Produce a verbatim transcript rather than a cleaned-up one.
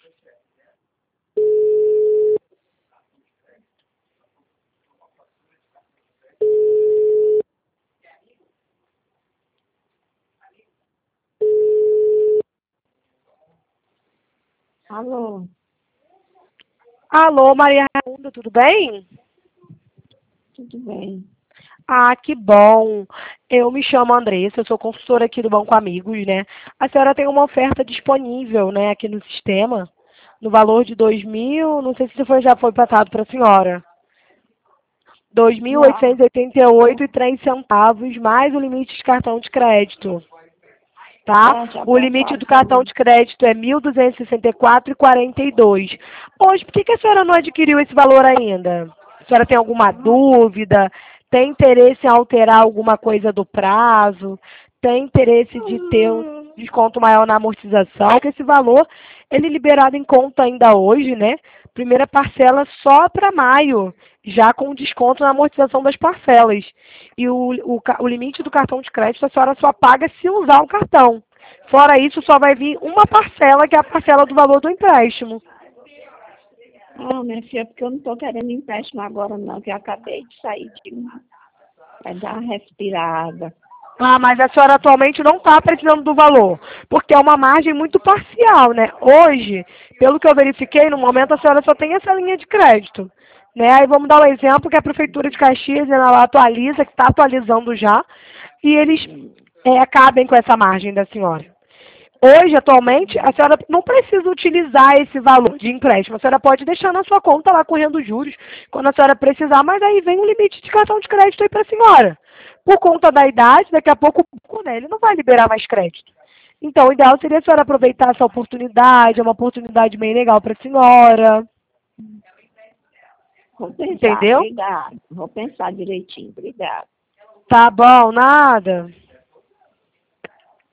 Alô? Alô, Maria Raimunda, tudo bem? Tudo bem. Ah, que bom. Eu me chamo Andressa, eu sou consultora aqui do Banco Amigos, né? A senhora tem uma oferta disponível, né, aqui no sistema, no valor de dois mil, não sei se foi, já foi passado para a senhora. dois mil Já, oitocentos e oitenta e oito e três centavos, mais o limite de cartão de crédito, tá? já, já O limite passaram do para cartão mim. de crédito é mil duzentos e sessenta e quatro e quarenta e dois. Hoje, por que que a senhora não adquiriu esse valor ainda? A senhora tem alguma Ah, dúvida? Tem interesse em alterar alguma coisa do prazo? Tem interesse de ter um hum, desconto maior na amortização? Porque esse valor, ele é liberado em conta ainda hoje, né? Primeira parcela só para maio, já com desconto na amortização das parcelas. E o, o, ca- o limite do cartão de crédito a senhora só paga se usar o cartão. Fora isso, só vai vir uma parcela, que é a parcela do valor do empréstimo. ah, minha filha, porque eu não estou querendo empréstimo agora não, que eu acabei de sair de um. Vai dar uma respirada. Ah, mas a senhora atualmente não está precisando do valor, porque é uma margem muito parcial, né? Hoje, pelo que eu verifiquei, no momento a senhora só tem essa linha de crédito. Né? Aí vamos dar um exemplo que a Prefeitura de Caxias ela atualiza, que está atualizando já, e eles Hum, é, acabem com essa margem da senhora. Hoje, atualmente, a senhora não precisa utilizar esse valor de empréstimo. A senhora pode deixar na sua conta lá correndo juros quando a senhora precisar, mas aí vem o limite de cartão de crédito aí para a senhora. Por conta da idade, daqui a pouco né, ele não vai liberar mais crédito. Então, o ideal seria a senhora aproveitar essa oportunidade, é uma oportunidade bem legal para a senhora. Vou pensar, Entendeu? obrigado. Vou pensar direitinho, obrigado. Tá bom, nada.